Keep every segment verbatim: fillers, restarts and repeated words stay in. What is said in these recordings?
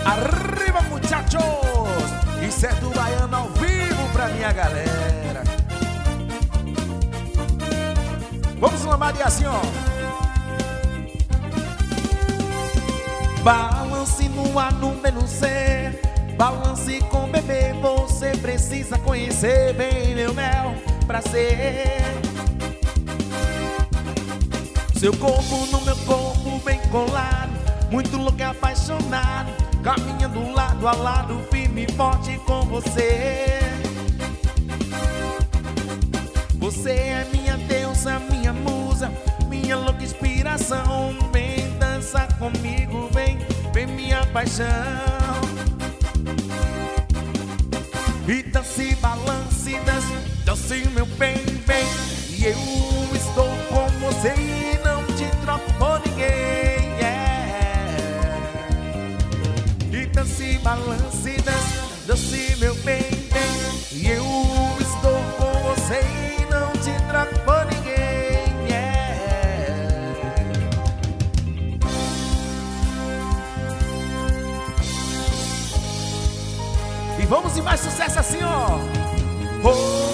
Arriba, muchachos! Isso é do Baiano ao vivo pra minha galera. Vamos lambar e assim, ó. Balance no A, número C. Balance com bebê. Você precisa conhecer bem meu mel pra ser. Seu corpo no meu corpo bem colado, muito louco e apaixonado, caminhando lado a lado, firme e forte com você. Você é minha deusa, minha musa, minha louca inspiração. Vem dançar comigo, vem, vem minha paixão. E dance, balance, dance, dance meu bem, vem. E eu estou com você e não te troco por ninguém, yeah. E dance, balance, dance, dance meu bem, vem. E eu estou com você e não te troco por ninguém, yeah. E vamos em mais sucesso assim, ó. Oh.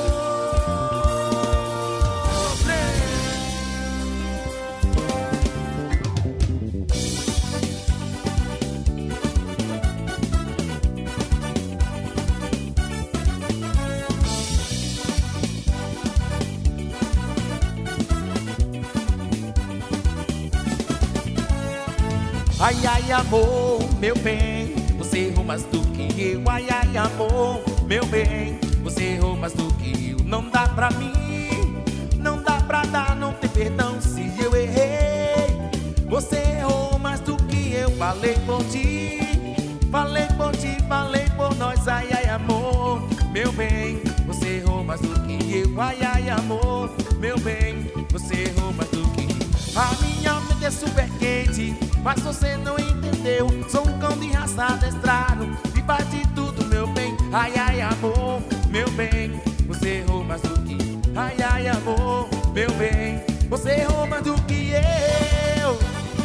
Ai, ai, amor, meu bem, você errou mais do que eu. Ai, ai, amor, meu bem, você errou mais do que eu. Não dá pra mim, não dá pra dar, não tem perdão se eu errei. Você errou mais do que eu. Falei por ti, falei por ti, falei por nós. Ai, ai, amor, meu bem, você errou mais do que eu. Ai, ai, amor, meu bem, você errou mais do que eu. A minha mente é super quente, mas você não entendeu. Sou um cão de raça adestrado e faz de tudo, meu bem. Ai, ai, amor, meu bem, você errou mais do que. Ai, ai, amor, meu bem, você errou mais do que eu.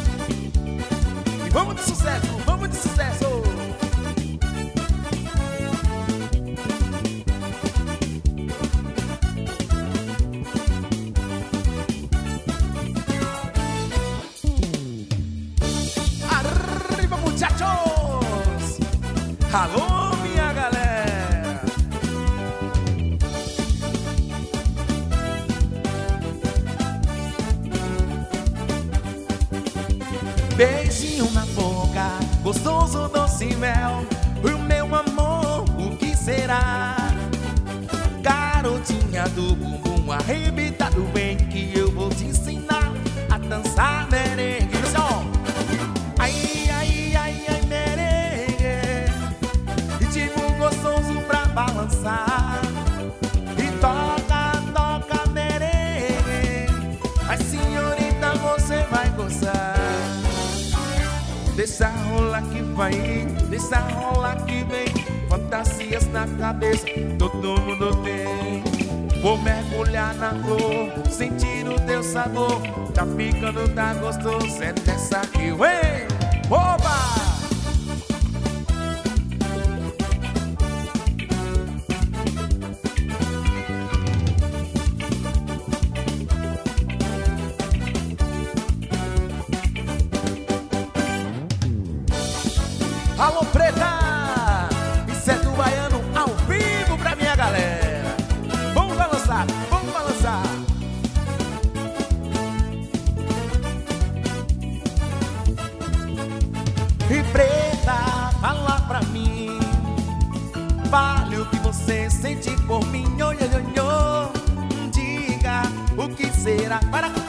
E vamos de sucesso, vamos de sucesso. Alô, minha galera! Beijinho na boca, gostoso doce mel. O meu amor, o que será? Garotinha do bumbum arrebitado, vem que eu vou te ensinar a dançar merengue. Ai, ai, ai, ai, merengue. E tipo gostoso pra balançar. E toca, toca merengue. Ai, senhorita, você vai gozar. Deixa rolar que vai, deixa rolar que vem. Fantasias na cabeça, todo mundo tem. Vou mergulhar na flor, sentir o teu sabor. Tá ficando, tá gostoso, é dessa que eu, hein? Oba! Alô, preta! Isso é do Baiano ao vivo pra minha galera. Vamos balançar, vamos balançar. E preta, fala pra mim, fale o que você sente por mim. Oi, oi, oi, oi. Diga o que será para